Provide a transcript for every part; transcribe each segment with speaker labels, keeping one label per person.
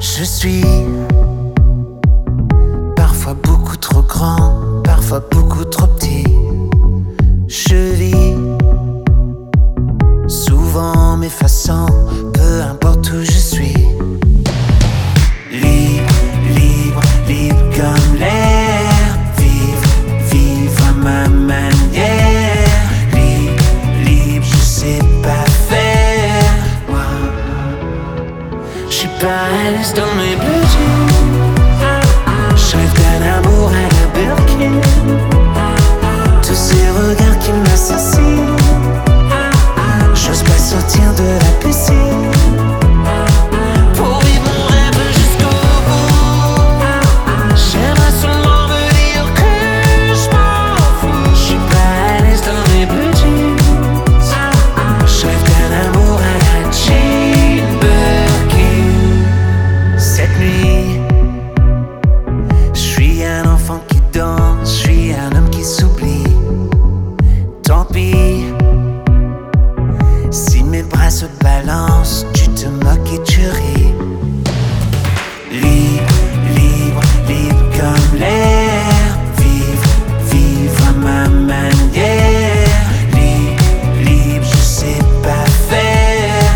Speaker 1: Je suis parfois beaucoup trop grand, parfois beaucoup trop petit. Je vis souvent m'effaçant, peu importe où je suis. Libre, libre, libre comme l'air. Vivre, vivre à ma manière. Libre, libre, je sais pas faire. Je suis pas à l'aise dans mes bleus jeans. Je rêve d'un amour à la Birkin. Tous ces regards qui m'assassinent. J'ose pas sortir de la piscine. Pour vivre mon rêve jusqu'au bout. J'aimerais seulement me dire que je m'en fous. Je suis pas à l'aise dans mes bleus jeans. Je rêve d'un amour à la Jane Birkin. Cette nuit, je suis un enfant qui danse, je suis un homme qui s'oublie. Tant pis, si mes bras se balancent, tu te moques et tu ris. Libre, libre, libre comme l'air. Vivre, vivre à ma manière. Libre, libre, je sais pas faire.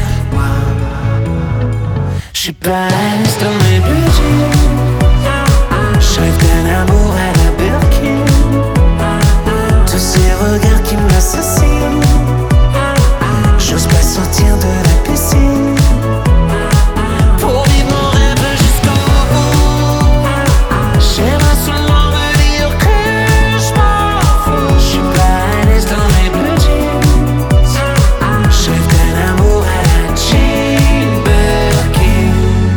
Speaker 1: Je suis pas à l'aise dans mes bleus jeans. Je rêve d'un amour à la Birkin. Tous ces regards qui m'assassinent. J'ose pas sortir de la piscine. Pour vivre mon rêve jusqu'au bout. J'aimerais seulement me dire que je m'en fous. Je suis pas à l'aise dans mes bleus jeans. Je rêve d'un amour à la Jane Birkin.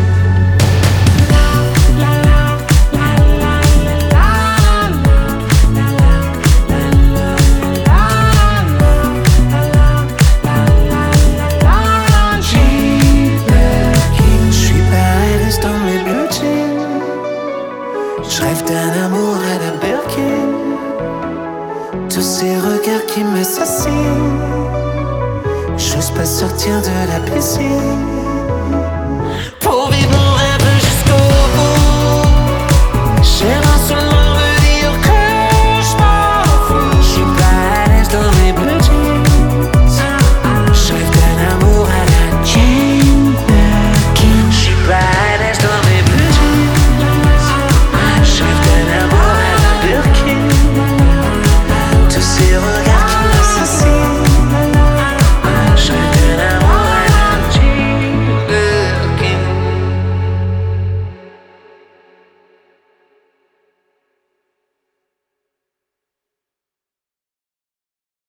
Speaker 1: Je suis pas à l'aise dans mes bleus jeans. Je rêve d'un amour à la Birkin. Tous ces regards qui m'assassinent. J'ose pas sortir de la piscine.